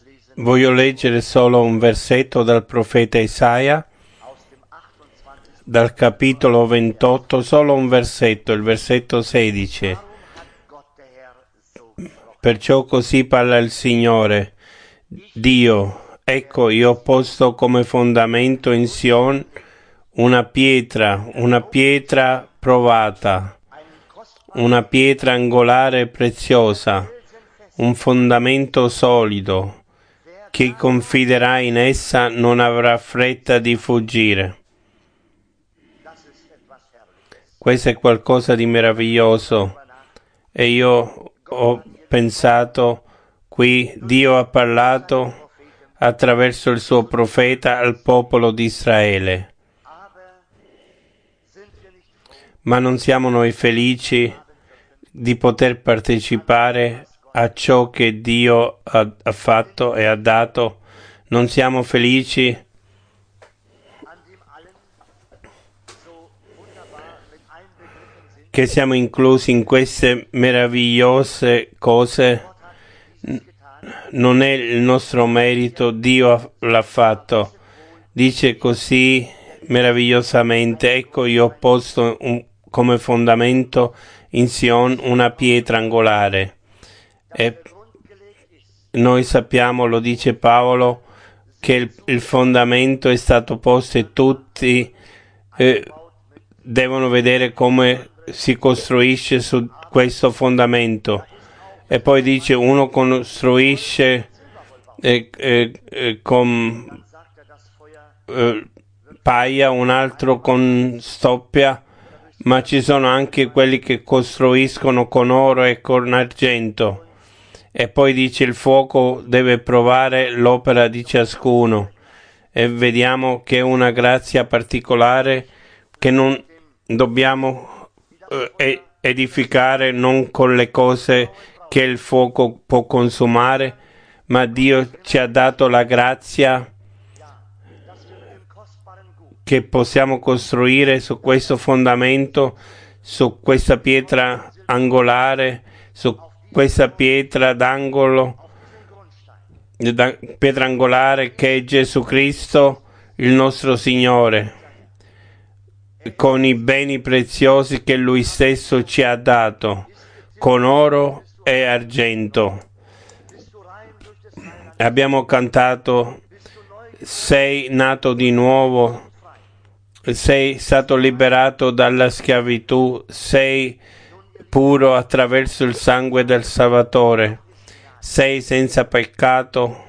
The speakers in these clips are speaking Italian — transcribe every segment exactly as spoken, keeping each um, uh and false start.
Voglio leggere solo un versetto dal profeta Isaia, dal capitolo ventotto, solo un versetto, il versetto sedici. Perciò così parla il Signore, Dio, ecco io ho posto come fondamento in Sion una pietra, una pietra provata, una pietra angolare preziosa, un fondamento solido. Chi confiderà in essa non avrà fretta di fuggire. Questo è qualcosa di meraviglioso e io ho pensato qui, Dio ha parlato attraverso il suo profeta al popolo di Israele. Ma non siamo noi felici di poter partecipare a ciò che Dio ha, ha fatto e ha dato? Non siamo felici che siamo inclusi in queste meravigliose cose? Non è il nostro merito, Dio l'ha fatto. Dice così meravigliosamente, ecco io ho posto un, come fondamento in Sion una pietra angolare. E noi sappiamo, lo dice Paolo, che il, il fondamento è stato posto e tutti eh, devono vedere come si costruisce su questo fondamento. E poi dice uno costruisce eh, eh, eh, con eh, paia, un altro con stoppia, ma ci sono anche quelli che costruiscono con oro e con argento. E poi dice il fuoco deve provare l'opera di ciascuno. E vediamo che è una grazia particolare che non dobbiamo eh, edificare non con le cose che il fuoco può consumare, ma Dio ci ha dato la grazia che possiamo costruire su questo fondamento, su questa pietra angolare, su questa pietra d'angolo, da, pietra angolare che è Gesù Cristo, il nostro Signore, con i beni preziosi che Lui stesso ci ha dato, con oro e argento. Abbiamo cantato, sei nato di nuovo, sei stato liberato dalla schiavitù, sei puro attraverso il sangue del Salvatore, sei senza peccato,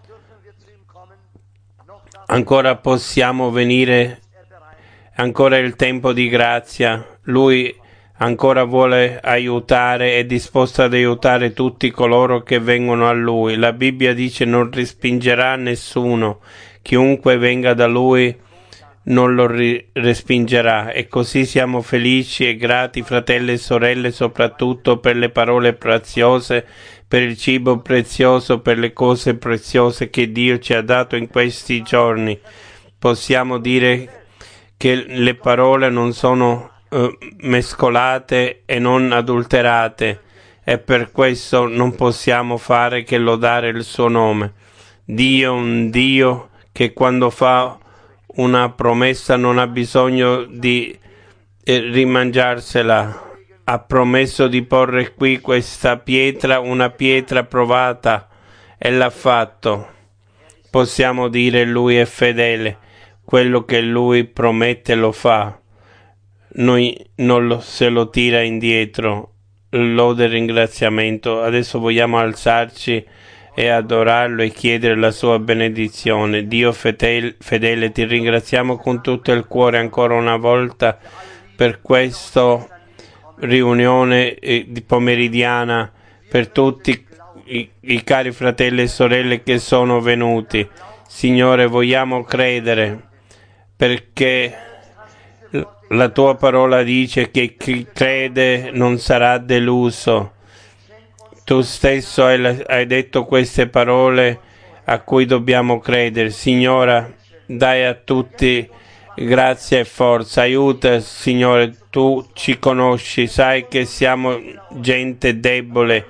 ancora possiamo venire, ancora è il tempo di grazia, Lui ancora vuole aiutare, è disposto ad aiutare tutti coloro che vengono a Lui. La Bibbia dice non respingerà nessuno, chiunque venga da Lui non lo ri- respingerà. E così siamo felici e grati, fratelli e sorelle, soprattutto per le parole preziose, per il cibo prezioso, per le cose preziose che Dio ci ha dato in questi giorni. Possiamo dire che le parole non sono uh, mescolate e non adulterate, e per questo non possiamo fare che lodare il suo nome. Dio è un Dio che quando fa una promessa non ha bisogno di eh, rimangiarsela. Ha promesso di porre qui questa pietra, una pietra provata, e l'ha fatto. Possiamo dire Lui è fedele, quello che Lui promette lo fa. Noi non lo, se lo tira indietro. Lode e ringraziamento. Adesso vogliamo alzarci e adorarlo e chiedere la sua benedizione. Dio fedele, fedele, ti ringraziamo con tutto il cuore ancora una volta per questa riunione eh, di pomeridiana, per tutti i, i cari fratelli e sorelle che sono venuti. Signore, vogliamo credere, perché la tua parola dice che chi crede non sarà deluso. Tu stesso hai, hai detto queste parole a cui dobbiamo credere. Signora, dai a tutti grazia e forza. Aiuta, Signore, tu ci conosci, sai che siamo gente debole,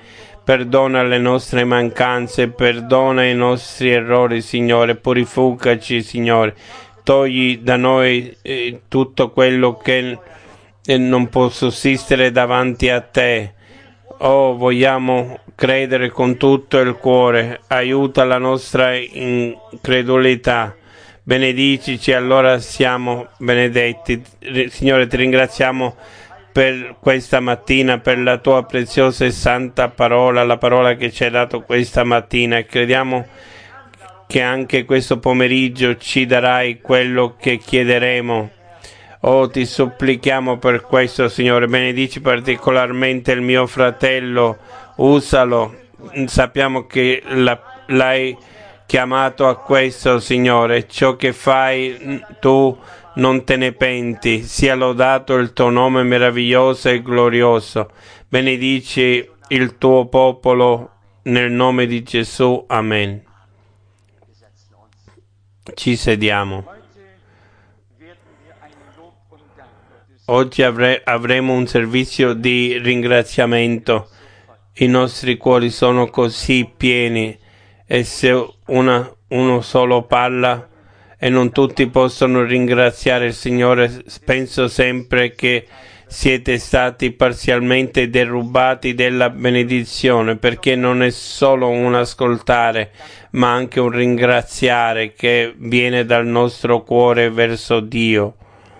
perdona le nostre mancanze, perdona i nostri errori, Signore, purificaci, Signore, togli da noi eh, tutto quello che eh, non può sussistere davanti a Te. Oh, vogliamo credere con tutto il cuore, aiuta la nostra incredulità. Benedicici, allora siamo benedetti. Signore, ti ringraziamo per questa mattina, per la tua preziosa e santa parola, la parola che ci hai dato questa mattina, e crediamo che anche questo pomeriggio ci darai quello che chiederemo. Oh, ti supplichiamo per questo, Signore. Benedici particolarmente il mio fratello, usalo. Sappiamo che la, l'hai chiamato a questo, Signore. Ciò che fai tu non te ne penti. Sia lodato il tuo nome meraviglioso e glorioso. Benedici il tuo popolo nel nome di Gesù. Amen. Ci sediamo. Oggi avre- avremo un servizio di ringraziamento. I nostri cuori sono così pieni, e se una, uno solo parla e non tutti possono ringraziare il Signore, penso sempre che siete stati parzialmente derubati della benedizione, perché non è solo un ascoltare, ma anche un ringraziare che viene dal nostro cuore verso Dio.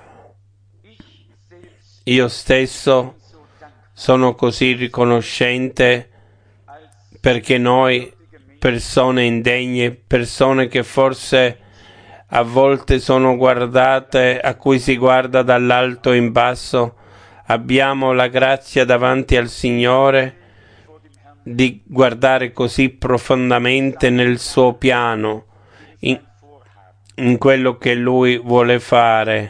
Io stesso sono così riconoscente perché noi, persone indegne, persone che forse a volte sono guardate, a cui si guarda dall'alto in basso, abbiamo la grazia davanti al Signore di guardare così profondamente nel suo piano, in, in quello che Lui vuole fare.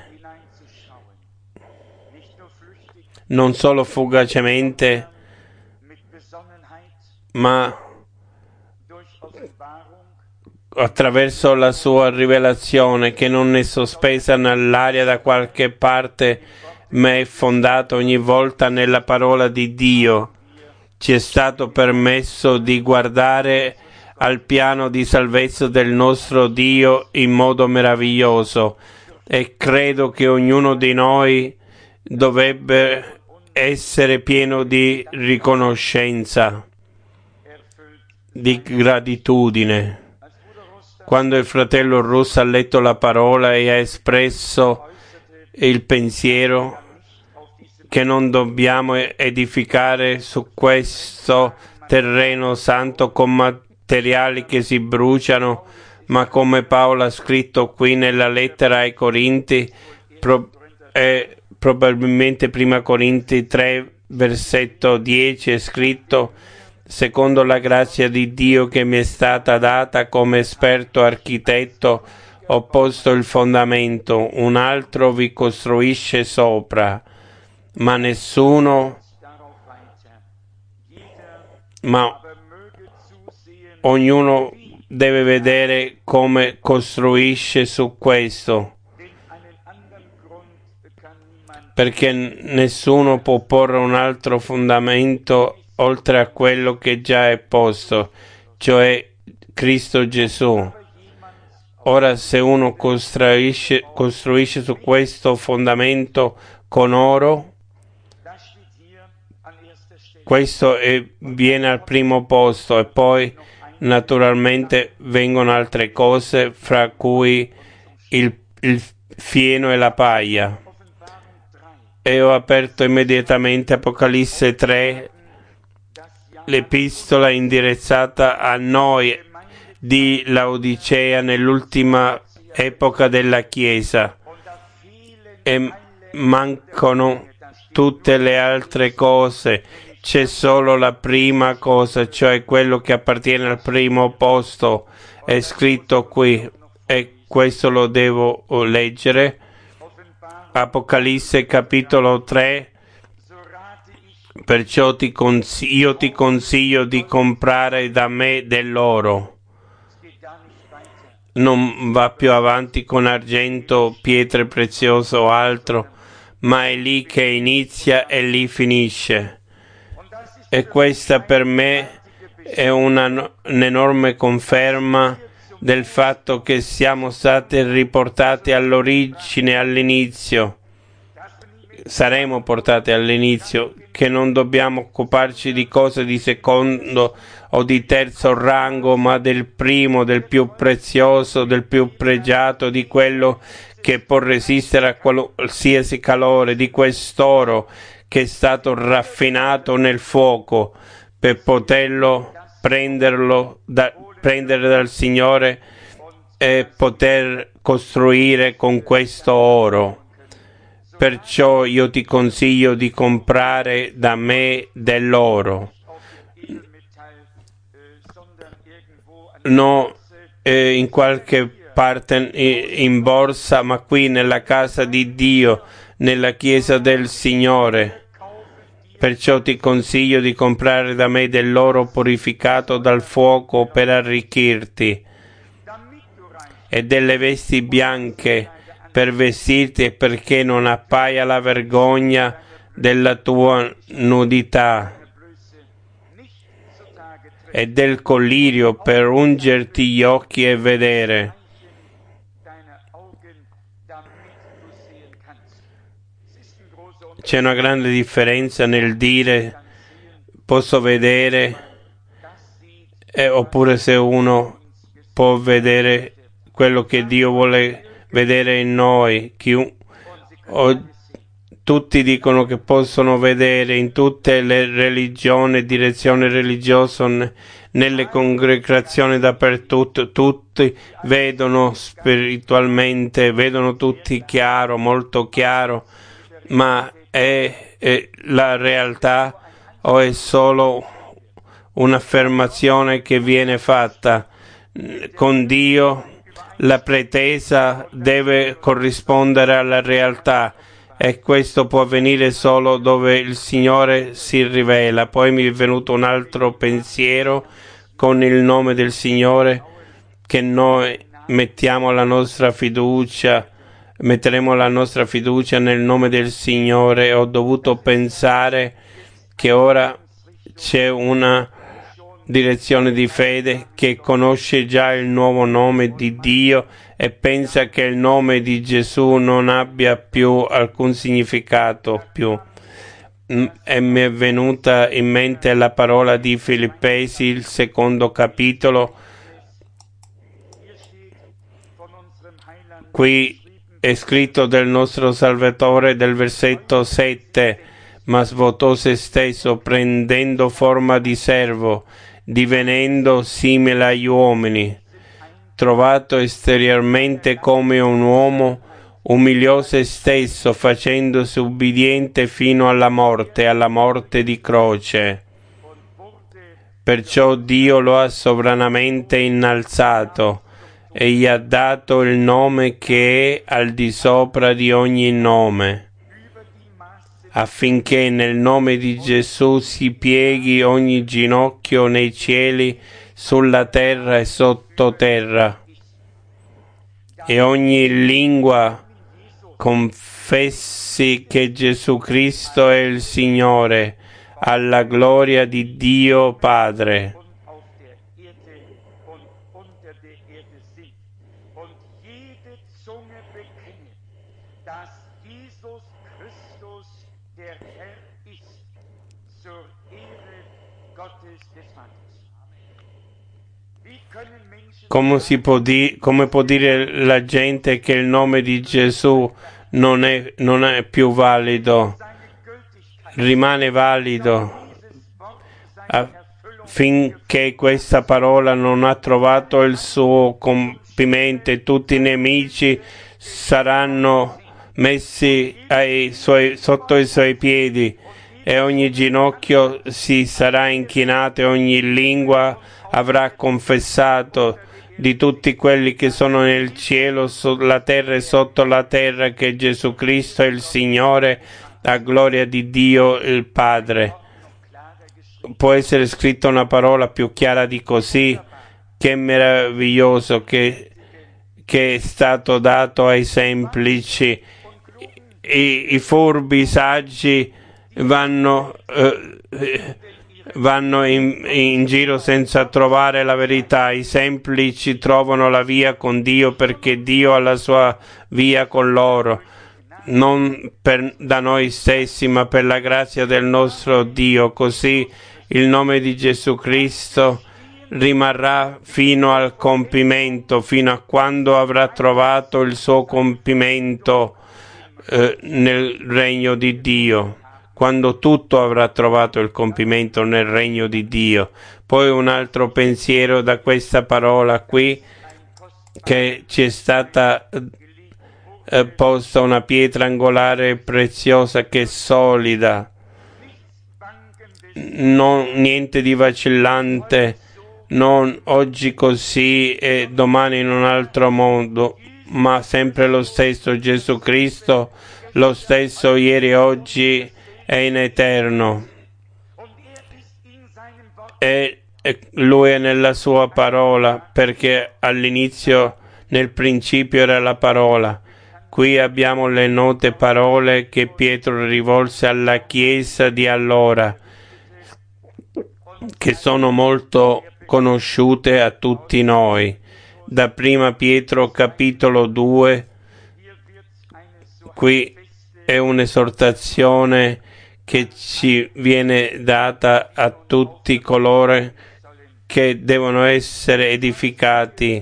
Non solo fugacemente, ma attraverso la sua rivelazione, che non è sospesa nell'aria da qualche parte, ma è fondata ogni volta nella parola di Dio. Ci è stato permesso di guardare al piano di salvezza del nostro Dio in modo meraviglioso, e credo che ognuno di noi dovrebbe essere pieno di riconoscenza, di gratitudine. Quando il fratello Russo ha letto la parola e ha espresso il pensiero che non dobbiamo edificare su questo terreno santo con materiali che si bruciano, ma come Paolo ha scritto qui nella lettera ai Corinti, pro- eh, probabilmente prima Corinti tre, versetto dieci, è scritto: secondo la grazia di Dio che mi è stata data come esperto architetto, ho posto il fondamento, un altro vi costruisce sopra, ma nessuno, ma ognuno deve vedere come costruisce su questo, perché nessuno può porre un altro fondamento oltre a quello che già è posto, cioè Cristo Gesù. Ora, se uno costruisce, costruisce su questo fondamento con oro, questo è, viene al primo posto, e poi naturalmente vengono altre cose, fra cui il, il fieno e la paglia. E ho aperto immediatamente Apocalisse tre, l'epistola indirizzata a noi di Laodicea nell'ultima epoca della Chiesa, e mancano tutte le altre cose, c'è solo la prima cosa, cioè quello che appartiene al primo posto, è scritto qui, e questo lo devo leggere. Apocalisse capitolo tre. Perciò ti consiglio, io ti consiglio di comprare da me dell'oro. Non va più avanti con argento, pietre preziose o altro, ma è lì che inizia e lì finisce. E questa per me è una, un'enorme conferma del fatto che siamo stati riportati all'origine, all'inizio. Saremo portati all'inizio, che non dobbiamo occuparci di cose di secondo o di terzo rango, ma del primo, del più prezioso, del più pregiato, di quello che può resistere a qualsiasi calore, di quest'oro che è stato raffinato nel fuoco per poterlo prenderlo da, prendere dal Signore e poter costruire con questo oro. Perciò io ti consiglio di comprare da me dell'oro, no eh, in qualche parte in borsa, ma qui nella casa di Dio, nella chiesa del Signore. Perciò ti consiglio di comprare da me dell'oro purificato dal fuoco per arricchirti, e delle vesti bianche per vestirti e perché non appaia la vergogna della tua nudità, e del collirio per ungerti gli occhi e vedere. C'è una grande differenza nel dire posso vedere eh, oppure se uno può vedere quello che Dio vuole vedere in noi. Chiun- o, tutti dicono che possono vedere in tutte le religioni, direzioni religiose, nelle congregazioni dappertutto, tutti vedono spiritualmente, vedono tutti chiaro, molto chiaro, ma è, è la realtà o è solo un'affermazione che viene fatta? Con Dio la pretesa deve corrispondere alla realtà, e questo può avvenire solo dove il Signore si rivela. Poi mi è venuto un altro pensiero con il nome del Signore, che noi mettiamo la nostra fiducia, metteremo la nostra fiducia nel nome del Signore. Ho dovuto pensare che ora c'è una direzione di fede che conosce già il nuovo nome di Dio e pensa che il nome di Gesù non abbia più alcun significato più. E mi è venuta in mente la parola di Filippesi, il secondo capitolo. Qui è scritto del nostro Salvatore, del versetto sette: ma svuotò se stesso prendendo forma di servo, divenendo simile agli uomini. Trovato esteriormente come un uomo, umiliò se stesso, facendosi ubbidiente fino alla morte, alla morte di croce. Perciò Dio lo ha sovranamente innalzato e gli ha dato il nome che è al di sopra di ogni nome, affinché nel nome di Gesù si pieghi ogni ginocchio nei cieli, sulla terra e sottoterra, e ogni lingua confessi che Gesù Cristo è il Signore, alla gloria di Dio Padre. Come, si può di- come può dire la gente che il nome di Gesù non è, non è più valido? Rimane valido finché questa parola non ha trovato il suo compimento, e tutti i nemici saranno messi ai suoi, sotto i suoi piedi, e ogni ginocchio si sarà inchinato e ogni lingua avrà confessato, di tutti quelli che sono nel cielo, sulla terra e sotto la terra, che Gesù Cristo è il Signore, a gloria di Dio il Padre. Può essere scritta una parola più chiara di così? Che meraviglioso che, che è stato dato ai semplici. I, i furbi, i saggi vanno, eh, vanno in, in giro senza trovare la verità. I semplici trovano la via con Dio perché Dio ha la sua via con loro, non per, da noi stessi, ma per la grazia del nostro Dio. Così il nome di Gesù Cristo rimarrà fino al compimento, fino a quando avrà trovato il suo compimento eh, nel regno di Dio, quando tutto avrà trovato il compimento nel regno di Dio. Poi un altro pensiero da questa parola qui, che ci è stata eh, posta una pietra angolare preziosa che è solida, non niente di vacillante, non oggi così e domani in un altro modo, ma sempre lo stesso Gesù Cristo, lo stesso ieri, oggi e in eterno. E, e Lui è nella sua parola, perché all'inizio, nel principio era la parola. Qui abbiamo le note parole che Pietro rivolse alla Chiesa di allora, che sono molto conosciute a tutti noi. Da prima Pietro capitolo due, qui è un'esortazione che ci viene data a tutti coloro che devono essere edificati.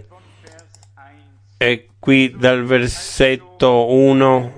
E qui dal versetto uno: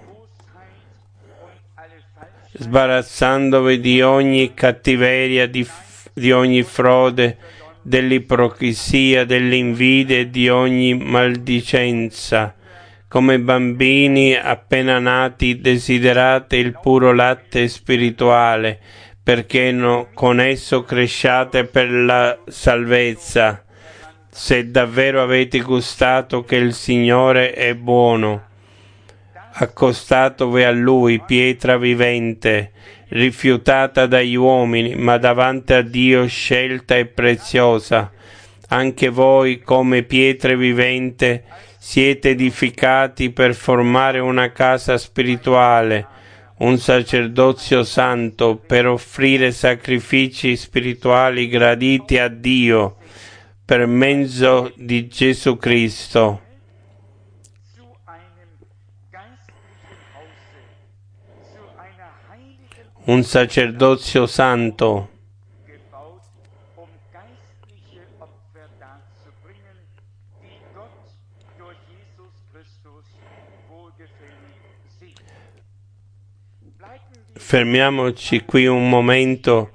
sbarazzandovi di ogni cattiveria, di di ogni frode, dell'ipocrisia, dell'invidia e di ogni maldicenza. Come bambini appena nati desiderate il puro latte spirituale, perché no, con esso cresciate per la salvezza, se davvero avete gustato che il Signore è buono. Accostatovi a Lui, pietra vivente, rifiutata dagli uomini, ma davanti a Dio scelta e preziosa. Anche voi, come pietre viventi, siete edificati per formare una casa spirituale, un sacerdozio santo, per offrire sacrifici spirituali graditi a Dio per mezzo di Gesù Cristo. Un sacerdozio santo, fermiamoci qui un momento.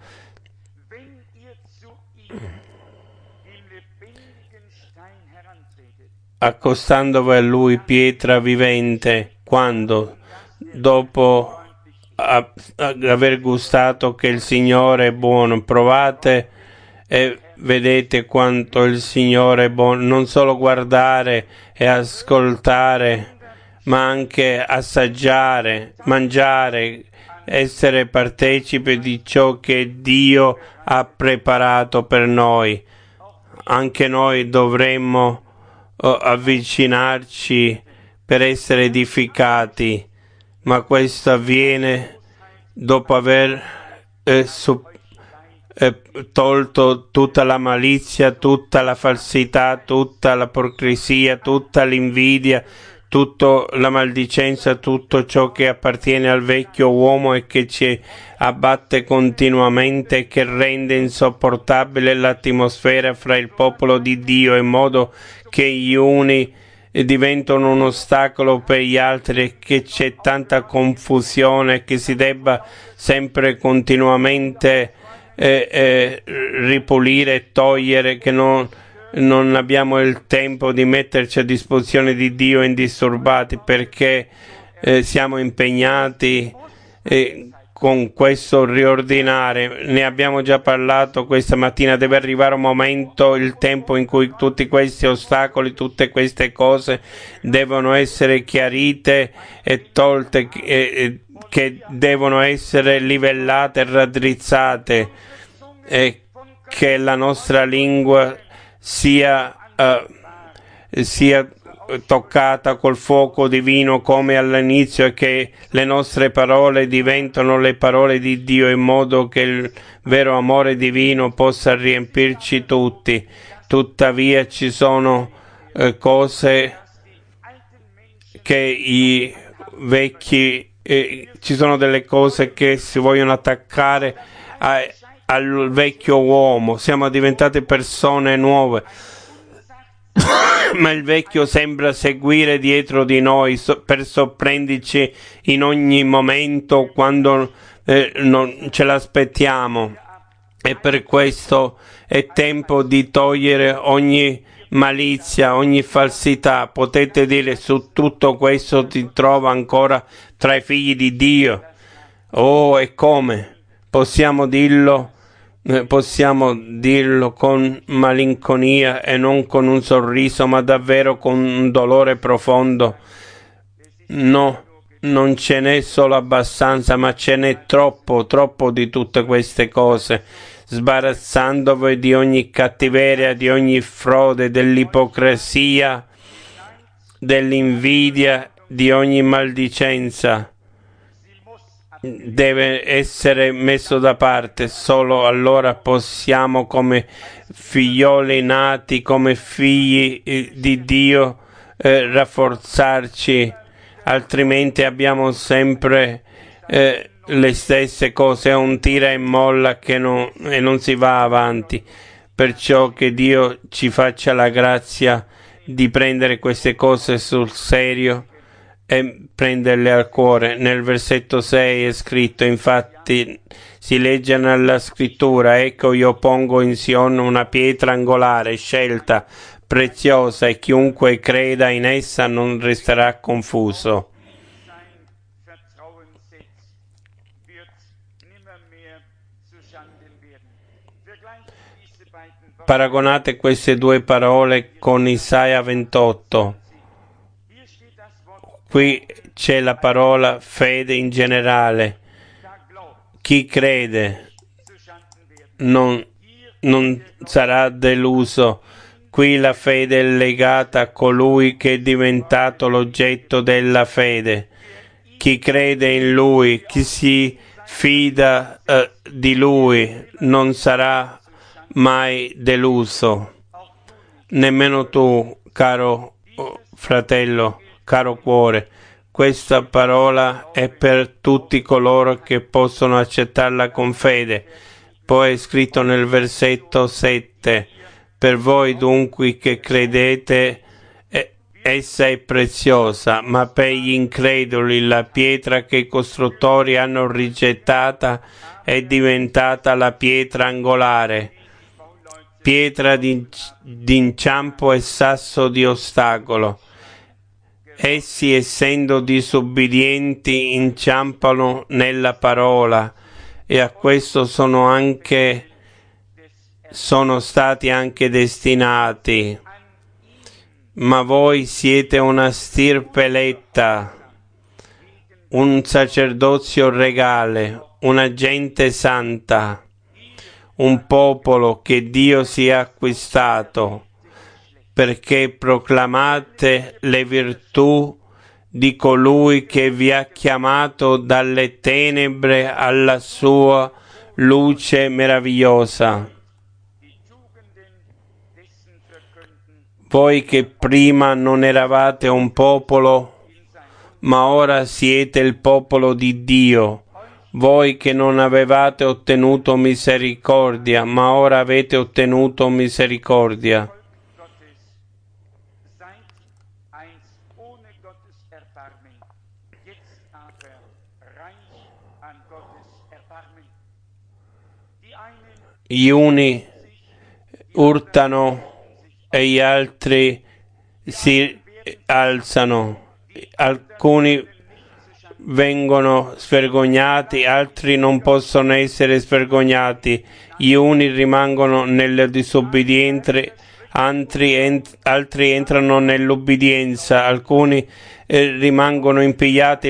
Accostandovi a Lui, pietra vivente, quando? Dopo a, a aver gustato che il Signore è buono. Provate e vedete quanto il Signore è buono. Non solo guardare e ascoltare, ma anche assaggiare, mangiare, essere partecipi di ciò che Dio ha preparato per noi. Anche noi dovremmo uh, avvicinarci per essere edificati, ma questo avviene dopo aver eh, su, eh, tolto tutta la malizia, tutta la falsità, tutta la ipocrisia, tutta l'invidia, tutta la maldicenza, tutto ciò che appartiene al vecchio uomo e che ci abbatte continuamente e che rende insopportabile l'atmosfera fra il popolo di Dio, in modo che gli uni diventano un ostacolo per gli altri e che c'è tanta confusione, che si debba sempre continuamente eh, eh, ripulire e togliere, che non, non abbiamo il tempo di metterci a disposizione di Dio indisturbati, perché eh, siamo impegnati eh, con questo riordinare. Ne abbiamo già parlato questa mattina. Deve arrivare un momento, il tempo in cui tutti questi ostacoli, tutte queste cose devono essere chiarite e tolte, e, che devono essere livellate e raddrizzate, e che la nostra lingua sia, uh, sia toccata col fuoco divino come all'inizio e che le nostre parole diventano le parole di Dio in modo che il vero amore divino possa riempirci tutti. Tuttavia ci sono eh, cose che i vecchi eh, ci sono delle cose che si vogliono attaccare a, al vecchio uomo. Siamo diventate persone nuove, ma il vecchio sembra seguire dietro di noi so, per sorprenderci in ogni momento quando eh, non ce l'aspettiamo. E per questo è tempo di togliere ogni malizia, ogni falsità. Potete dire: su tutto questo ti trova ancora tra i figli di Dio. Oh, e come? Possiamo dirlo, eh, possiamo dirlo con malinconia e non con un sorriso, ma davvero con un dolore profondo. No, non ce n'è solo abbastanza, ma ce n'è troppo, troppo di tutte queste cose. Sbarazzandovi di ogni cattiveria, di ogni frode, dell'ipocrisia, dell'invidia, di ogni maldicenza. Deve essere messo da parte. Solo allora possiamo, come figlioli nati, come figli di Dio, eh, rafforzarci, altrimenti abbiamo sempre eh, le stesse cose, è un tira e molla che non, e non si va avanti. Perciò che Dio ci faccia la grazia di prendere queste cose sul serio e prenderle al cuore. Nel versetto sei è scritto, infatti si legge nella scrittura: ecco, io pongo in Sion una pietra angolare, scelta, preziosa, e chiunque creda in essa non resterà confuso. Paragonate queste due parole con Isaia ventotto. Qui c'è la parola fede in generale. Chi crede non, non sarà deluso. Qui la fede è legata a colui che è diventato l'oggetto della fede. Chi crede in Lui, chi si fida eh, di Lui, non sarà mai deluso. Nemmeno tu, caro fratello, caro cuore. Questa parola è per tutti coloro che possono accettarla con fede. Poi è scritto nel versetto sette: per voi dunque che credete, essa è preziosa, ma per gli increduli la pietra che i costruttori hanno rigettata è diventata la pietra angolare, pietra d'inciampo e sasso di ostacolo. Essi, essendo disubbidienti, inciampano nella parola, e a questo sono anche sono stati anche destinati. Ma voi siete una stirpe eletta, un sacerdozio regale, una gente santa, un popolo che Dio si è acquistato, perché proclamate le virtù di colui che vi ha chiamato dalle tenebre alla sua luce meravigliosa. Voi che prima non eravate un popolo, ma ora siete il popolo di Dio. Voi che non avevate ottenuto misericordia, ma ora avete ottenuto misericordia. Gli uni urtano e gli altri si alzano, alcuni vengono svergognati, altri non possono essere svergognati, gli uni rimangono nel disobbedienza, altri, ent- altri entrano nell'ubbidienza, alcuni eh, rimangono impigliati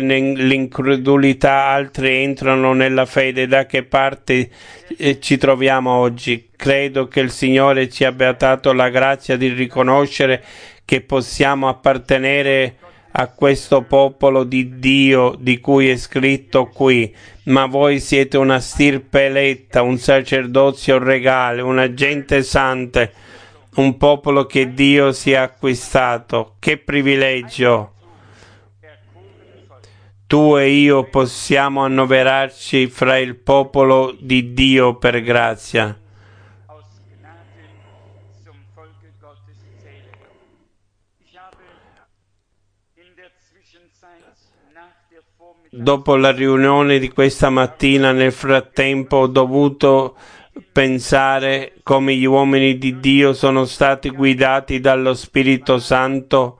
nell'incredulità, altri entrano nella fede. Da che parte eh, ci troviamo oggi? credo che il Signore ci abbia dato la grazia di riconoscere che possiamo appartenere a questo popolo di Dio di cui è scritto qui. Ma voi siete una stirpe eletta, un sacerdozio regale, una gente santa, un popolo che Dio si è acquistato. Che privilegio! Tu e io possiamo annoverarci fra il popolo di Dio per grazia. Dopo la riunione di questa mattina, nel frattempo, ho dovuto pensare come gli uomini di Dio sono stati guidati dallo Spirito Santo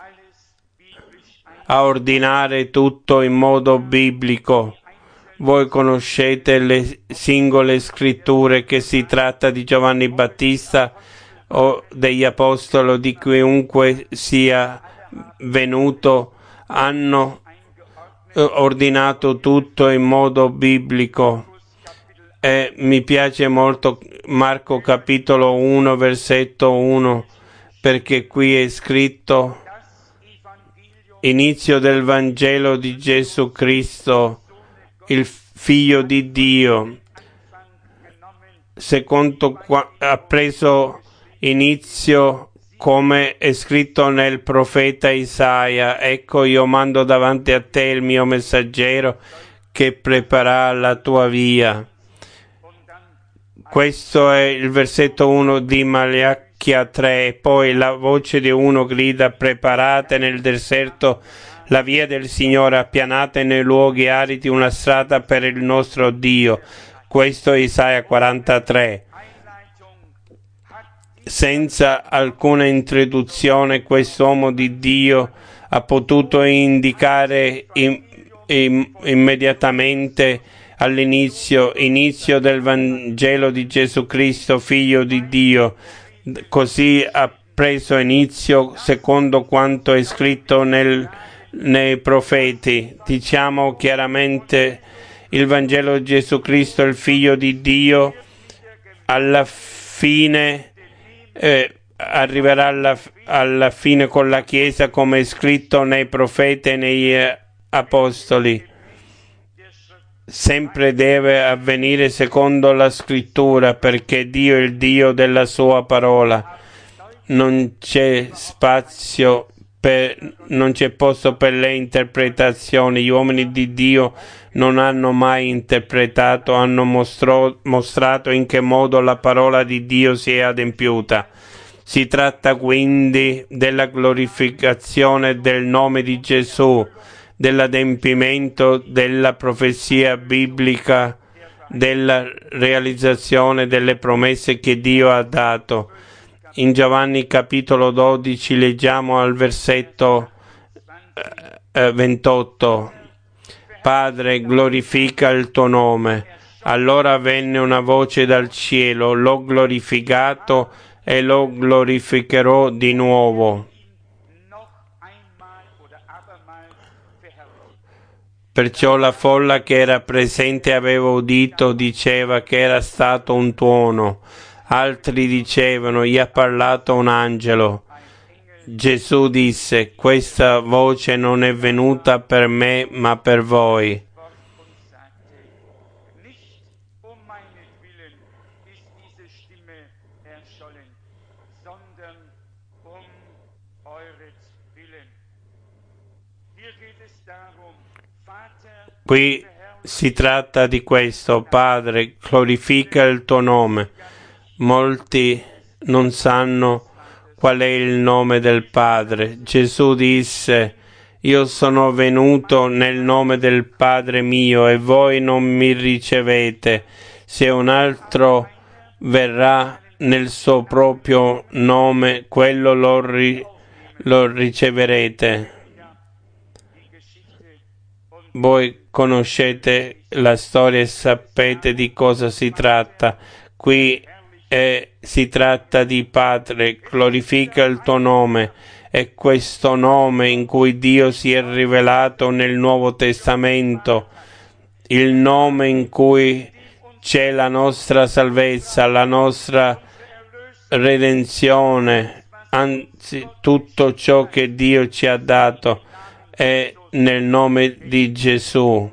a ordinare tutto in modo biblico. Voi conoscete le singole scritture, che si tratta di Giovanni Battista o degli apostoli o di chiunque sia venuto, hanno ordinato tutto in modo biblico. E mi piace molto Marco capitolo uno versetto uno, perché qui è scritto: inizio del Vangelo di Gesù Cristo, il Figlio di Dio, secondo qua, ha preso inizio come è scritto nel profeta Isaia: ecco, io mando davanti a te il mio messaggero che prepara la tua via. Questo è il versetto uno di Malachia tre. Poi la voce di uno grida: preparate nel deserto la via del Signore, appianate nei luoghi aridi una strada per il nostro Dio. Questo è Isaia quarantatré. Senza alcuna introduzione, quest'uomo di Dio ha potuto indicare in, in, immediatamente all'inizio, inizio del Vangelo di Gesù Cristo, Figlio di Dio. Così ha preso inizio secondo quanto è scritto nel, nei profeti. Diciamo chiaramente il Vangelo di Gesù Cristo, il Figlio di Dio, alla fine Eh, arriverà alla, alla fine con la Chiesa, come è scritto nei profeti e negli eh, apostoli. Sempre deve avvenire secondo la scrittura, perché Dio è il Dio della sua parola. Non c'è spazio per, non c'è posto per le interpretazioni. Gli uomini di Dio non hanno mai interpretato, hanno mostro, mostrato in che modo la parola di Dio si è adempiuta. Si tratta quindi della glorificazione del nome di Gesù, dell'adempimento della profezia biblica, della realizzazione delle promesse che Dio ha dato. In Giovanni capitolo dodici leggiamo al versetto eh, ventotto: Padre, glorifica il tuo nome. Allora venne una voce dal cielo: l'ho glorificato e lo glorificherò di nuovo. Perciò la folla che era presente aveva udito, diceva che era stato un tuono. Altri dicevano: gli ha parlato un angelo. Gesù disse: questa voce non è venuta per me, ma per voi. Qui si tratta di questo: Padre, glorifica il tuo nome. Molti non sanno qual è il nome del Padre. Gesù disse: io sono venuto nel nome del Padre mio e voi non mi ricevete. Se un altro verrà nel suo proprio nome, quello lo, ri- lo riceverete. Voi conoscete la storia e sapete di cosa si tratta. Qui eh, si tratta di Padre, glorifica il tuo nome. È questo nome in cui Dio si è rivelato nel Nuovo Testamento, il nome in cui c'è la nostra salvezza, la nostra redenzione, anzi tutto ciò che Dio ci ha dato è nel nome di Gesù.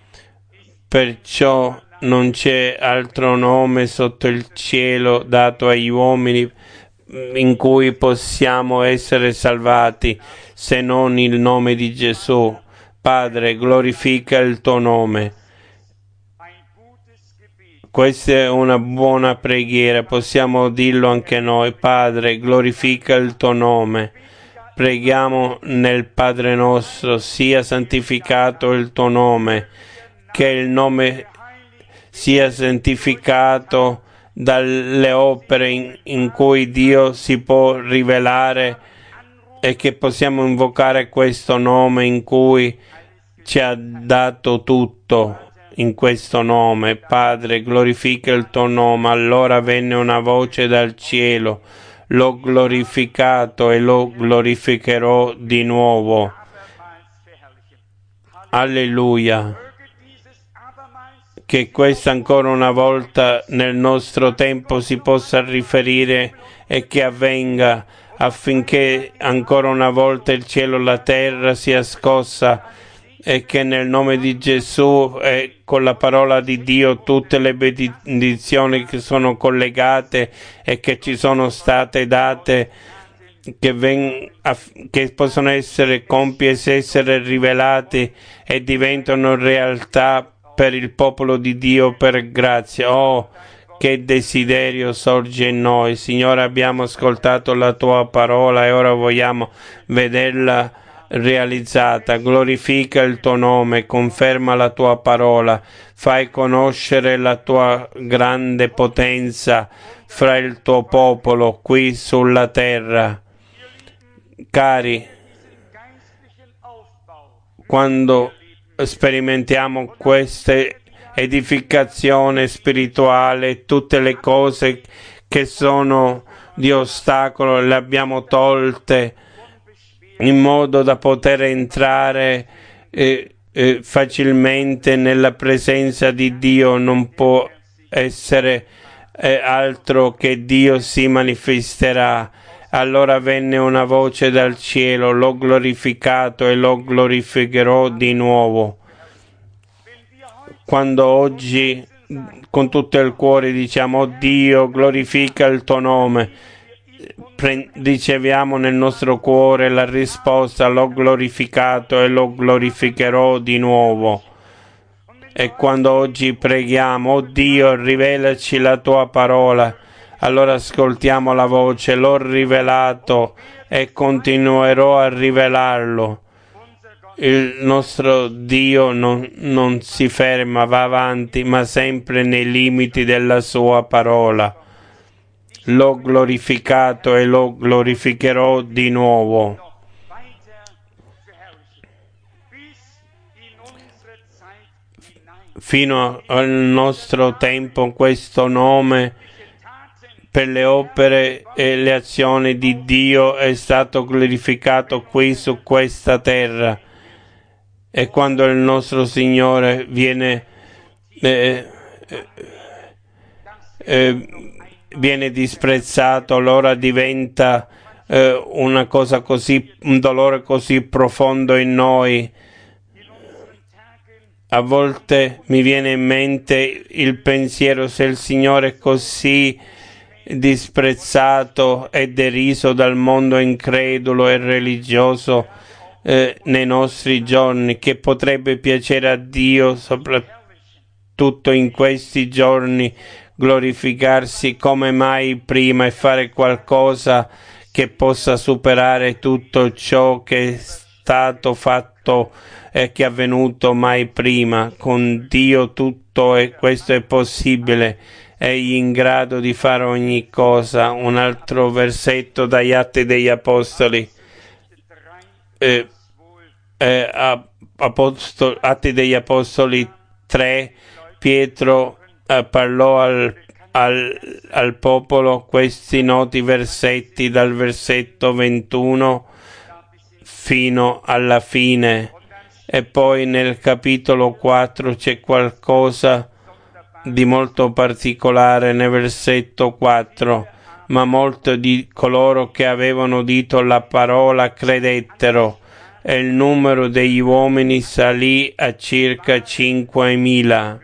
Perciò non c'è altro nome sotto il cielo dato agli uomini in cui possiamo essere salvati se non il nome di Gesù. Padre, glorifica il tuo nome. Questa è una buona preghiera, possiamo dirlo anche noi. Padre, glorifica il tuo nome. Preghiamo nel Padre nostro, sia santificato il tuo nome, che il nome sia santificato dalle opere in, in cui Dio si può rivelare e che possiamo invocare questo nome in cui ci ha dato tutto. In questo nome, Padre, glorifica il tuo nome. Allora venne una voce dal cielo, l'ho glorificato e lo glorificherò di nuovo. Alleluia. Che questa ancora una volta nel nostro tempo si possa riferire e che avvenga, affinché ancora una volta il cielo e la terra sia scossa e che nel nome di Gesù e con la parola di Dio tutte le benedizioni che sono collegate e che ci sono state date, che, ven- che possono essere compiesi, essere rivelati e diventano realtà per il popolo di Dio per grazia. Oh, che desiderio sorge in noi. Signore, abbiamo ascoltato la tua parola e ora vogliamo vederla realizzata. Glorifica il tuo nome, conferma la tua parola, fai conoscere la tua grande potenza fra il tuo popolo qui sulla terra. Cari, quando sperimentiamo queste edificazione spirituale, tutte le cose che sono di ostacolo le abbiamo tolte in modo da poter entrare eh, eh, facilmente nella presenza di Dio. Non può essere eh, altro che Dio si manifesterà. Allora venne una voce dal cielo, l'ho glorificato e lo glorificherò di nuovo. Quando oggi con tutto il cuore diciamo: oh Dio, glorifica il tuo nome, Pre- riceviamo nel nostro cuore la risposta: l'ho glorificato e lo glorificherò di nuovo. E quando oggi preghiamo: oh Dio, rivelaci la tua parola, allora ascoltiamo la voce: l'ho rivelato e continuerò a rivelarlo. Il nostro Dio non, non si ferma, va avanti, ma sempre nei limiti della sua parola. L'ho glorificato e lo glorificherò di nuovo. Fino al nostro tempo questo nome, per le opere e le azioni di Dio, è stato glorificato qui su questa terra. E quando il nostro Signore viene eh, eh, viene disprezzato, allora diventa eh, una cosa così, un dolore così profondo in noi. A volte mi viene in mente il pensiero: se il Signore è così disprezzato e deriso dal mondo incredulo e religioso eh, nei nostri giorni, che potrebbe piacere a Dio soprattutto in questi giorni glorificarsi come mai prima e fare qualcosa che possa superare tutto ciò che è stato fatto e che è avvenuto mai prima. Con Dio tutto e questo è possibile, egli in grado di fare ogni cosa. Un altro versetto dagli Atti degli Apostoli, eh, eh, Apostol, Atti degli Apostoli tre, Pietro eh, parlò al, al, al popolo questi noti versetti dal versetto ventuno fino alla fine. E poi nel capitolo quattro c'è qualcosa di molto particolare nel versetto quattro. Ma molti di coloro che avevano udito la parola credettero, e il numero degli uomini salì a circa cinquemila.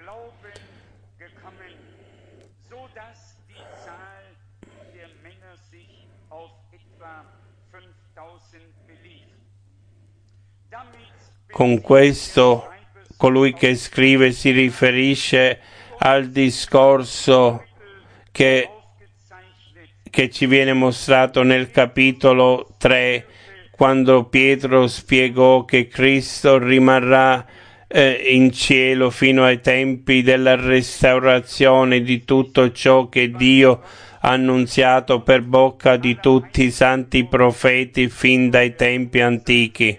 Con questo, colui che scrive si riferisce al discorso che, che ci viene mostrato nel capitolo tre, quando Pietro spiegò che Cristo rimarrà eh, in cielo fino ai tempi della restaurazione di tutto ciò che Dio ha annunziato per bocca di tutti i santi profeti fin dai tempi antichi.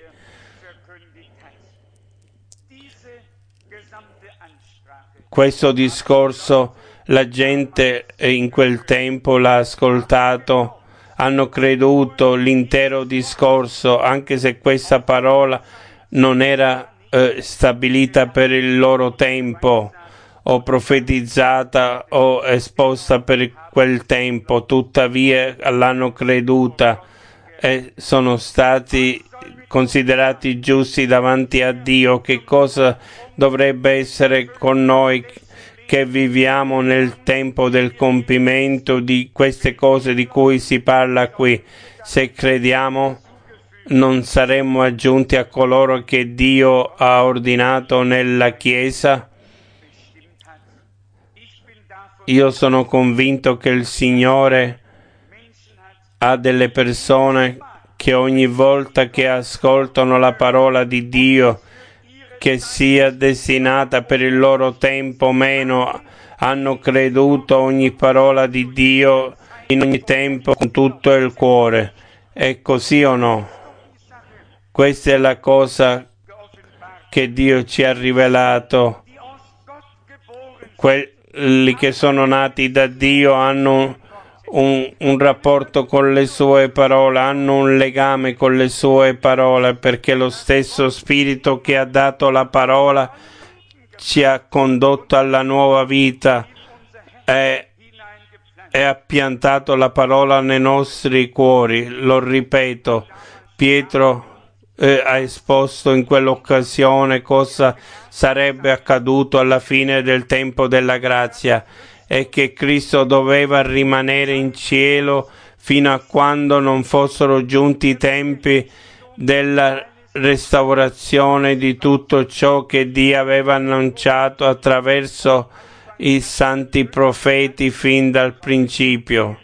Questo discorso la gente in quel tempo l'ha ascoltato, hanno creduto l'intero discorso, anche se questa parola non era eh, stabilita per il loro tempo o profetizzata o esposta per quel tempo, tuttavia l'hanno creduta e sono stati considerati giusti davanti a Dio. Che cosa dovrebbe essere con noi che viviamo nel tempo del compimento di queste cose di cui si parla qui? Se crediamo, non saremmo aggiunti a coloro che Dio ha ordinato nella Chiesa? Io sono convinto che il Signore ha delle persone che ogni volta che ascoltano la parola di Dio, che sia destinata per il loro tempo o meno, hanno creduto ogni parola di Dio in ogni tempo con tutto il cuore. È così o no? Questa è la cosa che Dio ci ha rivelato. Quelli che sono nati da Dio hanno Un, un rapporto con le sue parole, hanno un legame con le sue parole, perché lo stesso Spirito che ha dato la parola ci ha condotto alla nuova vita e, e ha piantato la parola nei nostri cuori. Lo ripeto, Pietro eh, ha esposto in quell'occasione cosa sarebbe accaduto alla fine del tempo della grazia, e che Cristo doveva rimanere in cielo fino a quando non fossero giunti i tempi della restaurazione di tutto ciò che Dio aveva annunciato attraverso i santi profeti fin dal principio.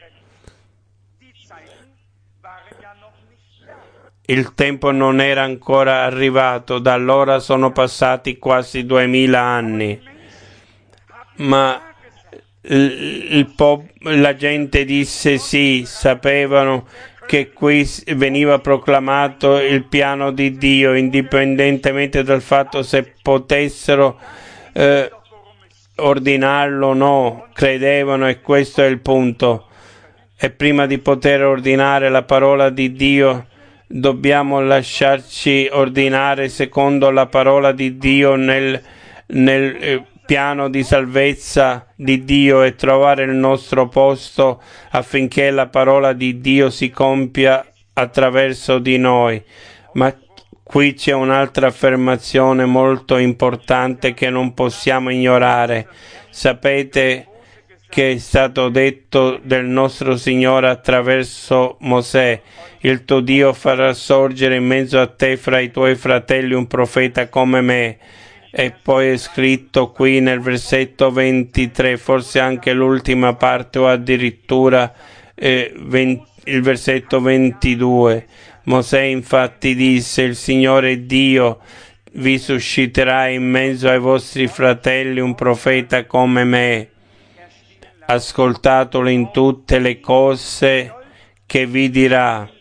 Il tempo non era ancora arrivato, da allora sono passati quasi duemila anni, ma Il pop- la gente disse sì, sapevano che qui veniva proclamato il piano di Dio, indipendentemente dal fatto se potessero eh, ordinarlo o no, credevano, e questo è il punto. E prima di poter ordinare la parola di Dio dobbiamo lasciarci ordinare secondo la parola di Dio nel, nel eh, piano di salvezza di Dio e trovare il nostro posto affinché la parola di Dio si compia attraverso di noi. Ma qui c'è un'altra affermazione molto importante che non possiamo ignorare. Sapete che è stato detto del nostro Signore attraverso Mosè: il tuo Dio farà sorgere in mezzo a te fra i tuoi fratelli un profeta come me. E poi è scritto qui nel versetto ventitré, forse anche l'ultima parte o addirittura eh, venti, il versetto ventidue. Mosè infatti disse: il Signore Dio vi susciterà in mezzo ai vostri fratelli un profeta come me. Ascoltatelo in tutte le cose che vi dirà,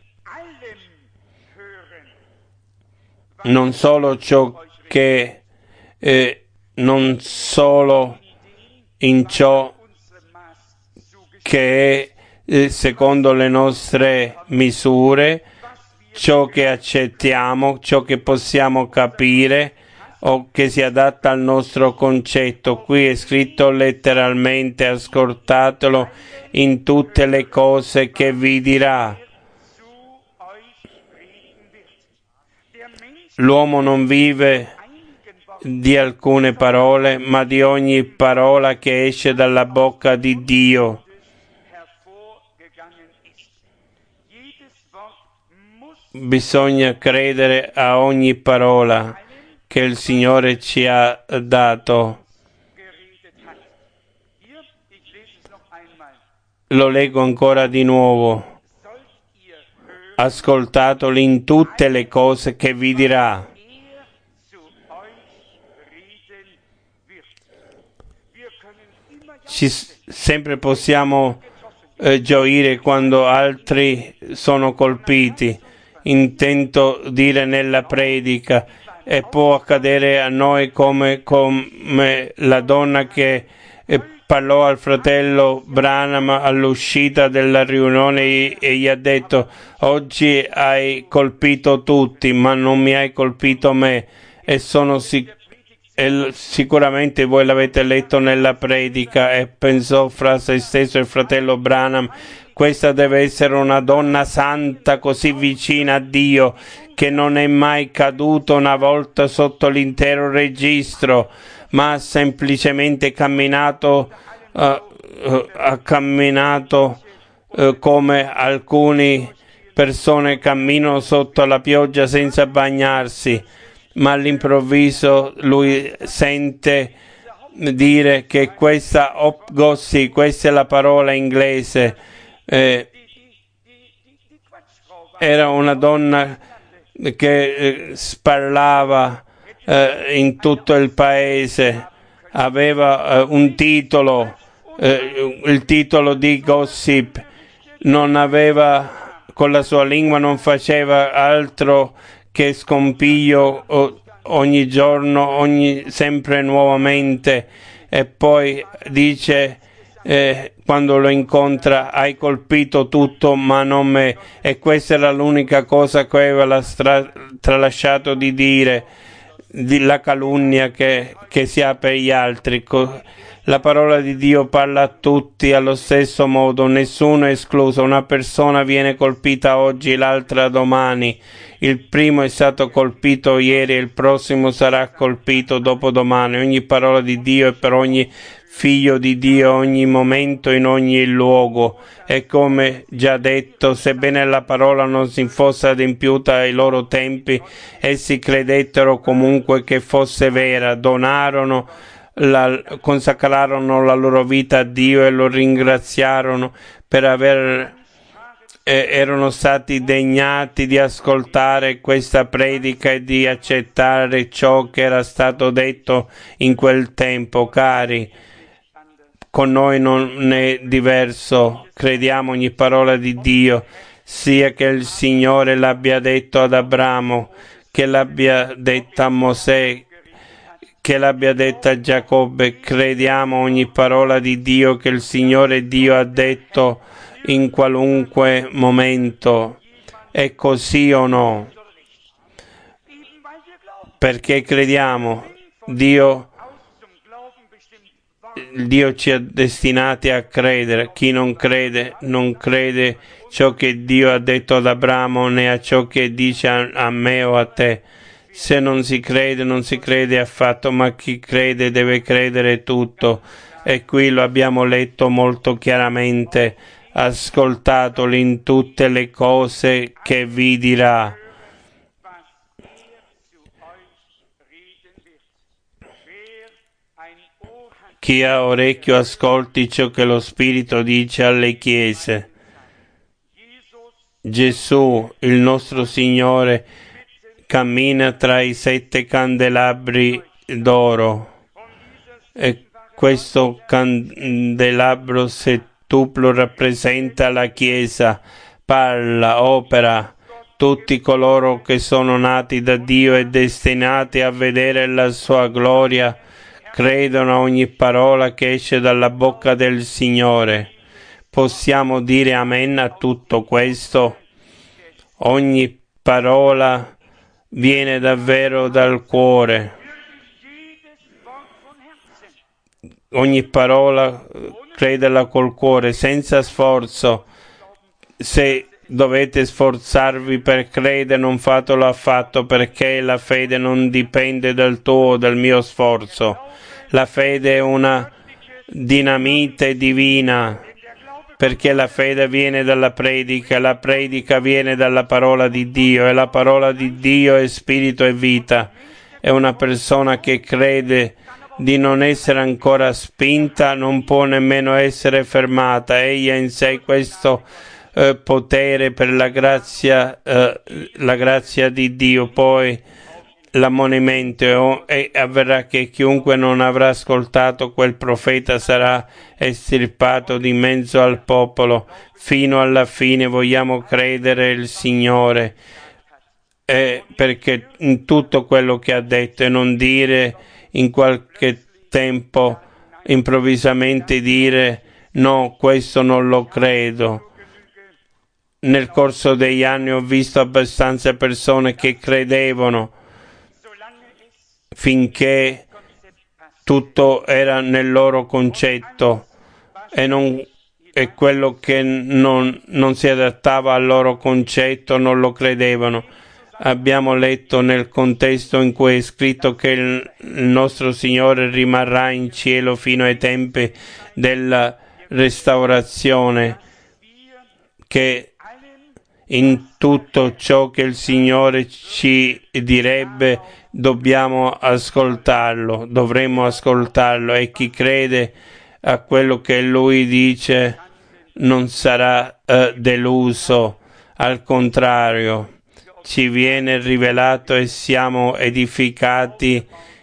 non solo ciò che Eh, non solo in ciò che è eh, secondo le nostre misure, ciò che accettiamo, ciò che possiamo capire, o che si adatta al nostro concetto. Qui è scritto letteralmente: ascoltatelo in tutte le cose che vi dirà. L'uomo non vive di alcune parole, ma di ogni parola che esce dalla bocca di Dio. Bisogna credere a ogni parola che il Signore ci ha dato. Lo leggo ancora di nuovo. Ascoltatelo in tutte le cose che vi dirà. Ci sempre possiamo eh, gioire quando altri sono colpiti. Intento dire nella predica, e può accadere a noi come, come la donna che eh, parlò al fratello Branham all'uscita della riunione e gli ha detto: oggi hai colpito tutti, ma non mi hai colpito me. E sono sicuro, e sicuramente voi l'avete letto nella predica, e pensò fra se stesso il fratello Branham: questa deve essere una donna santa, così vicina a Dio, che non è mai caduto una volta sotto l'intero registro, ma ha semplicemente camminato, uh, uh, ha camminato uh, come alcune persone camminano sotto la pioggia senza bagnarsi. Ma all'improvviso lui sente dire che questa opgossi, questa è la parola inglese, eh, era una donna che eh, sparlava eh, in tutto il paese, aveva eh, un titolo, eh, il titolo di gossip, non aveva, con la sua lingua non faceva altro che scompiglio ogni giorno, ogni, sempre nuovamente. E poi dice, eh, quando lo incontra: hai colpito tutto ma non me. E questa era l'unica cosa che aveva stra- tralasciato di dire, di la calunnia che, che si ha per gli altri. La parola di Dio parla a tutti allo stesso modo, nessuno è escluso. Una persona viene colpita oggi, l'altra domani. Il primo è stato colpito ieri, il prossimo sarà colpito dopodomani. Ogni parola di Dio è per ogni figlio di Dio, ogni momento, in ogni luogo. E come già detto, sebbene la parola non si fosse adempiuta ai loro tempi, essi credettero comunque che fosse vera, donarono, la, consacrarono la loro vita a Dio e lo ringraziarono per aver eh, erano stati degnati di ascoltare questa predica e di accettare ciò che era stato detto in quel tempo. Cari, con noi non è diverso, crediamo ogni parola di Dio, sia che il Signore l'abbia detto ad Abramo, che l'abbia detta a Mosè, che l'abbia detta a Giacobbe. Crediamo ogni parola di Dio che il Signore Dio ha detto in qualunque momento. È così o no? Perché crediamo, Dio Dio ci ha destinati a credere. Chi non crede, non crede ciò che Dio ha detto ad Abramo, né a ciò che dice a, a me o a te. Se non si crede, non si crede affatto, ma chi crede deve credere tutto. E qui lo abbiamo letto molto chiaramente. Ascoltatelo in tutte le cose che vi dirà. Chi ha orecchio ascolti ciò che lo Spirito dice alle chiese. Gesù, il nostro Signore, cammina tra i sette candelabri d'oro, e questo candelabro settuplo rappresenta la Chiesa, parla, opera, tutti coloro che sono nati da Dio e destinati a vedere la sua gloria. Credono a ogni parola che esce dalla bocca del Signore. Possiamo dire amen a tutto questo? Ogni parola viene davvero dal cuore. ogni parola credela col cuore, senza sforzo. Se dovete sforzarvi per credere, non fatelo affatto, perché la fede non dipende dal tuo o dal mio sforzo. La fede è una dinamite divina, perché la fede viene dalla predica, la predica viene dalla parola di Dio, e la parola di Dio è spirito e vita. È una persona che crede di non essere ancora spinta, non può nemmeno essere fermata. Egli ha in sé questo eh, potere per la grazia, eh, la grazia di Dio. Poi l'ammonimento, e avverrà che chiunque non avrà ascoltato quel profeta sarà estirpato di mezzo al popolo. Fino alla fine vogliamo credere il Signore, eh, perché in tutto quello che ha detto, e non dire in qualche tempo improvvisamente dire no, questo non lo credo. Nel corso degli anni ho visto abbastanza persone che credevano finché tutto era nel loro concetto, e, non, e quello che non, non si adattava al loro concetto non lo credevano. Abbiamo letto nel contesto in cui è scritto che il, il nostro Signore rimarrà in cielo fino ai tempi della restaurazione, che in tutto ciò che il Signore ci direbbe dobbiamo ascoltarlo, dovremmo ascoltarlo, e chi crede a quello che Lui dice non sarà eh, deluso. Al contrario, ci viene rivelato e siamo edificati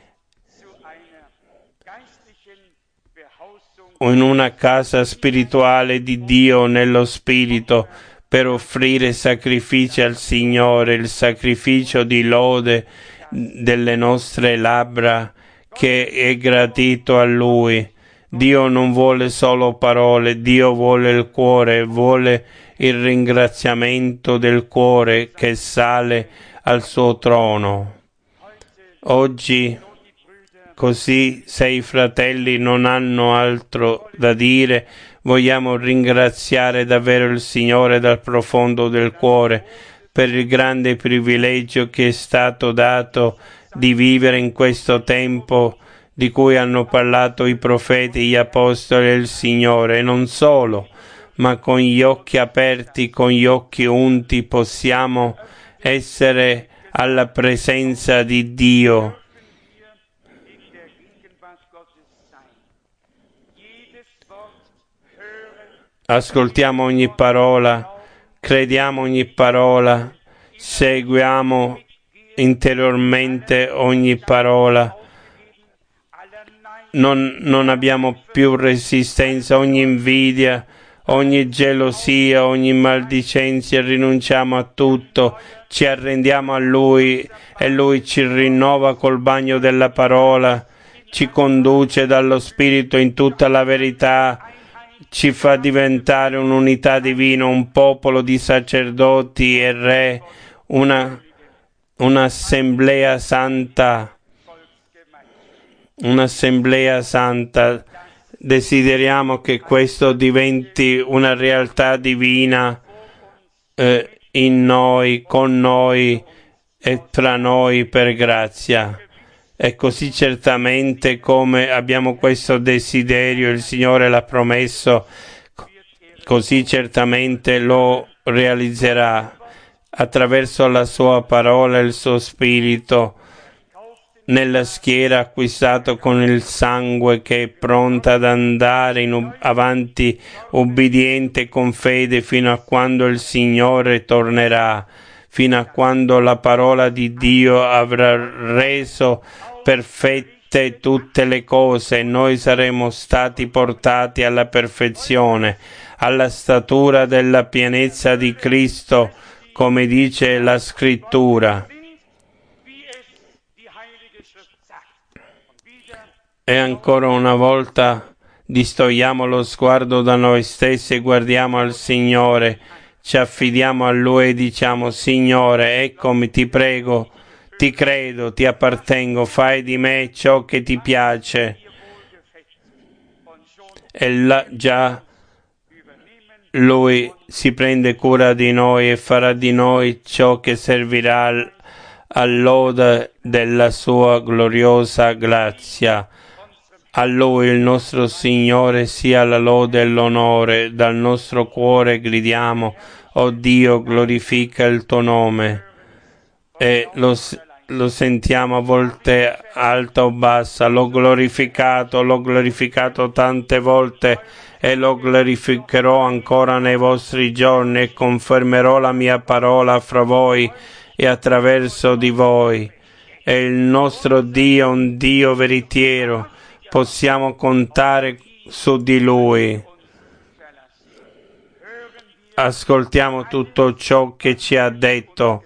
in una casa spirituale di Dio nello Spirito, per offrire sacrifici al Signore, il sacrificio di lode delle nostre labbra che è gradito a Lui. Dio non vuole solo parole, Dio vuole il cuore, vuole il ringraziamento del cuore che sale al suo trono. Oggi, così, se i fratelli non hanno altro da dire, vogliamo ringraziare davvero il Signore dal profondo del cuore per il grande privilegio che è stato dato di vivere in questo tempo di cui hanno parlato i profeti, gli apostoli e il Signore. E non solo, ma con gli occhi aperti, con gli occhi unti, possiamo essere alla presenza di Dio. Ascoltiamo ogni parola, crediamo ogni parola, seguiamo interiormente ogni parola. Non, non abbiamo più resistenza, ogni invidia, ogni gelosia, ogni maldicenza, rinunciamo a tutto, ci arrendiamo a Lui, e Lui ci rinnova col bagno della parola, ci conduce dallo Spirito in tutta la verità, ci fa diventare un'unità divina, un popolo di sacerdoti e re, una, un'assemblea santa, un'assemblea santa. Desideriamo che questo diventi una realtà divina eh, in noi, con noi e tra noi per grazia. E così certamente come abbiamo questo desiderio, il Signore l'ha promesso, così certamente lo realizzerà attraverso la sua parola e il suo spirito, nella schiera acquistato con il sangue, che è pronta ad andare in avanti ubbidiente con fede fino a quando il Signore tornerà, fino a quando la parola di Dio avrà reso perfette tutte le cose, e noi saremo stati portati alla perfezione, alla statura della pienezza di Cristo, come dice la Scrittura. E ancora una volta distogliamo lo sguardo da noi stessi e guardiamo al Signore, ci affidiamo a Lui e diciamo: Signore, eccomi, ti prego, ti credo, ti appartengo, fai di me ciò che ti piace. e là già Lui si prende cura di noi e farà di noi ciò che servirà all'ode della sua gloriosa grazia. A Lui, il nostro Signore, sia la lode e l'onore. Dal nostro cuore gridiamo: o Dio, glorifica il tuo nome. E lo, lo sentiamo a volte alta o bassa. L'ho glorificato, l'ho glorificato tante volte e lo glorificherò ancora nei vostri giorni, e confermerò la mia parola fra voi e attraverso di voi. È il nostro Dio, un Dio veritiero. Possiamo contare su di Lui. Ascoltiamo tutto ciò che ci ha detto,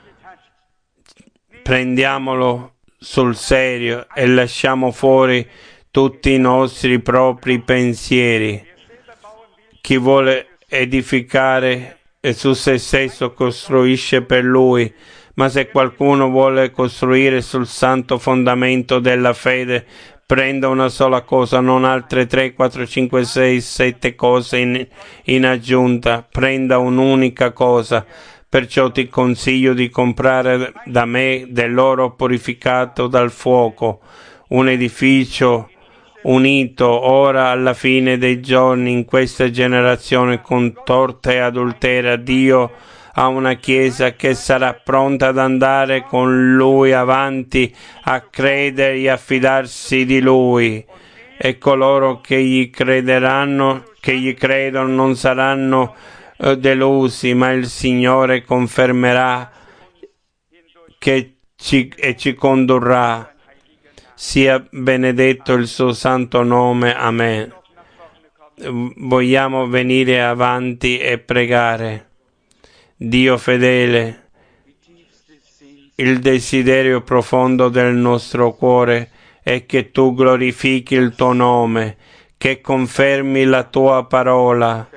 prendiamolo sul serio e lasciamo fuori tutti i nostri propri pensieri. Chi vuole edificare su se stesso costruisce per lui, ma se qualcuno vuole costruire sul santo fondamento della fede, prenda una sola cosa, non altre tre, quattro, cinque, sei, sette cose in, in aggiunta. Prenda un'unica cosa. Perciò ti consiglio di comprare da me dell'oro purificato dal fuoco, un edificio unito ora alla fine dei giorni in questa generazione contorta e adultera. Dio ha una Chiesa che sarà pronta ad andare con Lui avanti, a credere e a fidarsi di Lui, e coloro che gli crederanno, che gli credono, non saranno eh, delusi, ma il Signore confermerà che ci, e ci condurrà. Sia benedetto il suo santo nome. Amen. Vogliamo venire avanti e pregare. Dio fedele, il desiderio profondo del nostro cuore è che tu glorifichi il tuo nome, che confermi la tua parola,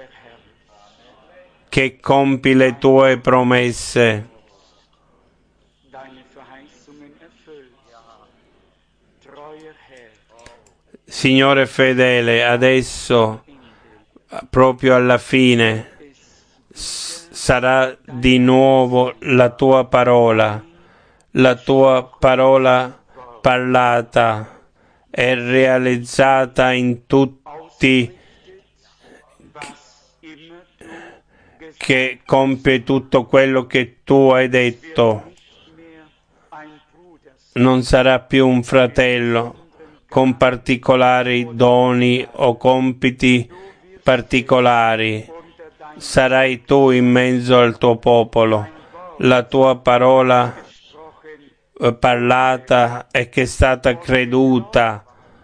che compi le tue promesse. Signore fedele, adesso, proprio alla fine, sarà di nuovo la tua parola, la tua parola parlata e realizzata in tutti, che compie tutto quello che tu hai detto. Non sarà più un fratello con particolari doni o compiti particolari. Sarai tu in mezzo al tuo popolo. La tua parola eh, parlata e che è stata creduta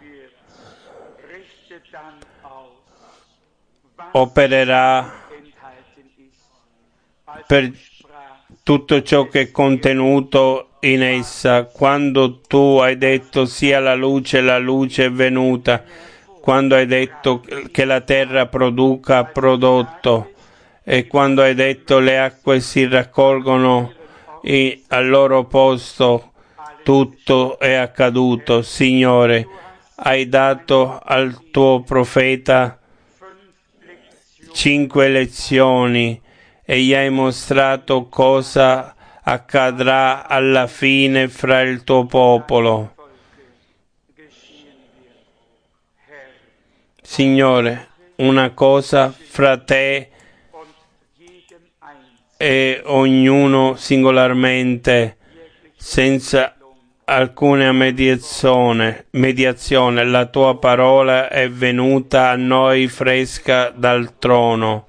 opererà per tutto ciò che è contenuto in essa. Quando tu hai detto sia la luce, la luce è venuta. Quando hai detto che la terra produca, ha prodotto. E quando hai detto le acque si raccolgono in, al loro posto, tutto è accaduto. Signore, hai dato al tuo profeta cinque lezioni e gli hai mostrato cosa accadrà alla fine fra il tuo popolo. Signore, una cosa fra te e ognuno singolarmente, senza alcuna mediazione, mediazione. La tua parola è venuta a noi fresca dal trono.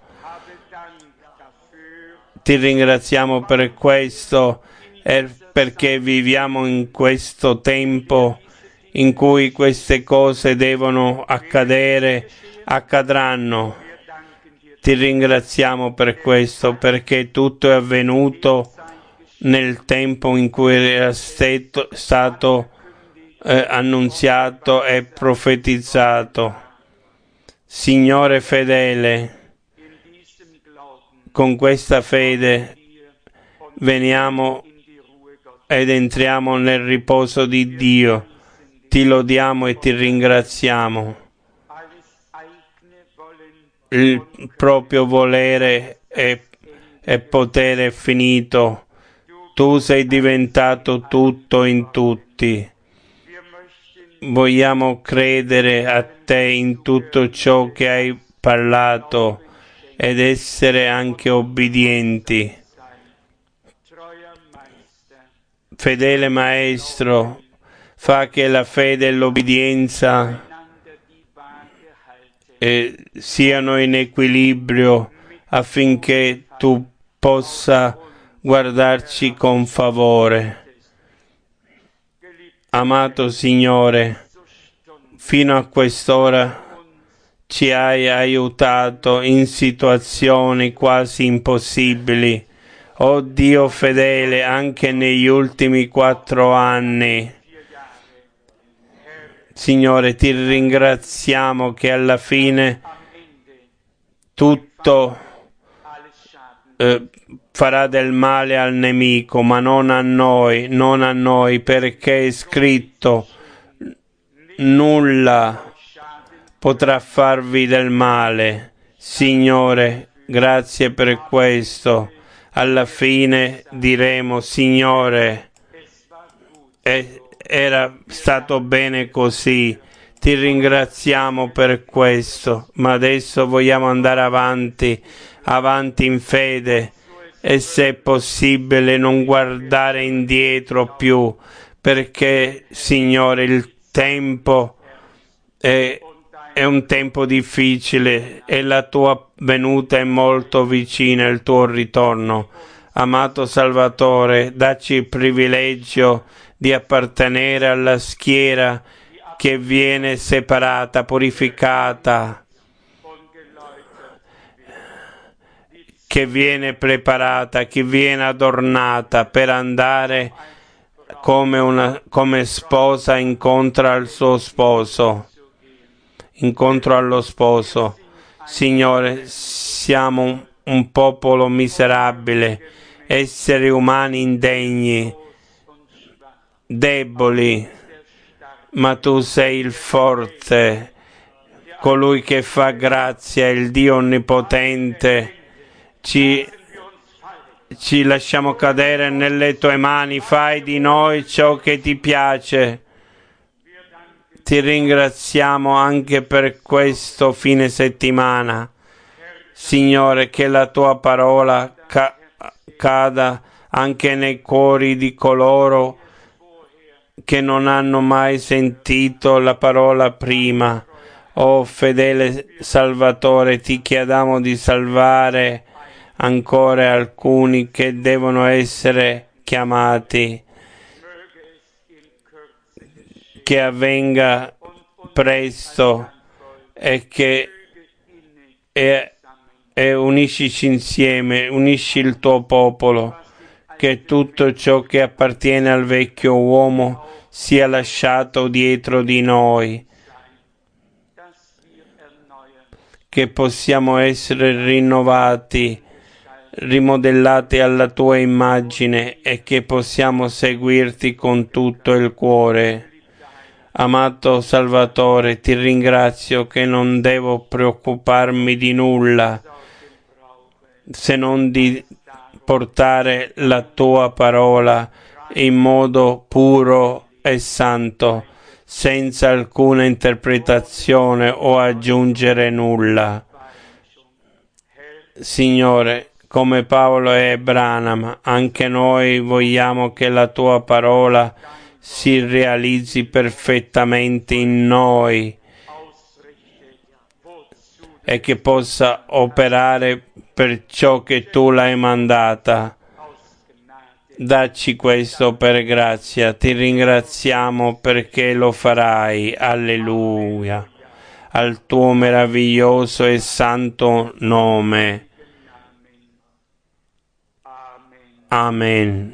Ti ringraziamo per questo e perché viviamo in questo tempo in cui queste cose devono accadere, accadranno. Ti ringraziamo per questo, perché tutto è avvenuto nel tempo in cui era stato, stato eh, annunziato e profetizzato. Signore fedele, con questa fede veniamo ed entriamo nel riposo di Dio. Ti lodiamo e ti ringraziamo. il proprio volere e, e potere è finito. Tu sei diventato tutto in tutti. Vogliamo credere a te in tutto ciò che hai parlato ed essere anche obbedienti. Fedele Maestro, fa che la fede e l'obbedienza eh, siano in equilibrio affinché tu possa guardarci con favore. Amato Signore, fino a quest'ora ci hai aiutato in situazioni quasi impossibili. Oh Dio fedele, anche negli ultimi quattro anni. Signore, ti ringraziamo che alla fine tutto eh, farà del male al nemico, ma non a noi, non a noi, perché è scritto: nulla potrà farvi del male. Signore, grazie per questo. Alla fine diremo: Signore, è, era stato bene così. Ti ringraziamo per questo, ma adesso vogliamo andare avanti, avanti in fede e, se è possibile, non guardare indietro più, perché, Signore, il tempo è, è un tempo difficile e la tua venuta è molto vicina, il tuo ritorno. Amato Salvatore, dacci il privilegio di appartenere alla schiera che viene separata, purificata, che viene preparata, che viene adornata per andare come, una, come sposa incontro al suo sposo, incontro allo sposo. Signore, siamo un, un popolo miserabile, esseri umani indegni, deboli, ma tu sei il forte, colui che fa grazia, il Dio onnipotente. Ci, ci lasciamo cadere nelle tue mani, fai di noi ciò che ti piace. Ti ringraziamo anche per questo fine settimana. Signore, che la tua parola ca- cada anche nei cuori di coloro che non hanno mai sentito la parola prima. Oh fedele Salvatore, ti chiediamo di salvare ancora alcuni che devono essere chiamati, che avvenga presto e che e, e uniscici insieme, unisci il tuo popolo, che tutto ciò che appartiene al vecchio uomo sia lasciato dietro di noi, che possiamo essere rinnovati, rimodellati alla tua immagine e che possiamo seguirti con tutto il cuore. Amato Salvatore, ti ringrazio che non devo preoccuparmi di nulla se non di portare la tua parola in modo puro e santo, senza alcuna interpretazione o aggiungere nulla. Signore, come Paolo e Branham, anche noi vogliamo che la tua parola si realizzi perfettamente in noi e che possa operare per ciò che tu l'hai mandata. Dacci questo per grazia. Ti ringraziamo perché lo farai. Alleluia. Al tuo meraviglioso e santo nome. Amen.